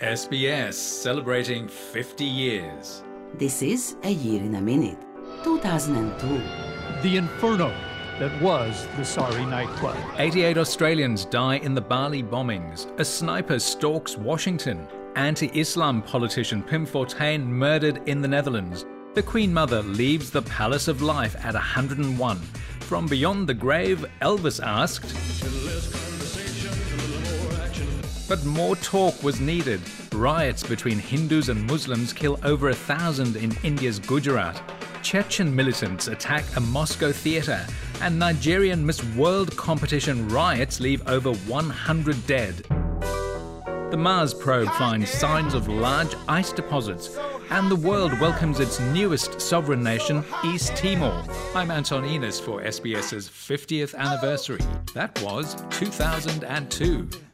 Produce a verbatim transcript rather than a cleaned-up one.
S B S celebrating fifty years. This is A Year in a Minute, two thousand two. The inferno that was the Sari nightclub. eighty-eight Australians die in the Bali bombings. A sniper stalks Washington. Anti-Islam politician Pim Fortuyn murdered in the Netherlands. The Queen Mother leaves the Palace of Life at one hundred and one. From beyond the grave, Elvis asked, but more talk was needed. Riots between Hindus and Muslims kill over a thousand in India's Gujarat. Chechen militants attack a Moscow theatre, and Nigerian Miss World competition riots leave over one hundred dead. The Mars probe finds signs of large ice deposits, and the world welcomes its newest sovereign nation, East Timor. I'm Anton Enos for SBS's fiftieth anniversary. That was two thousand two.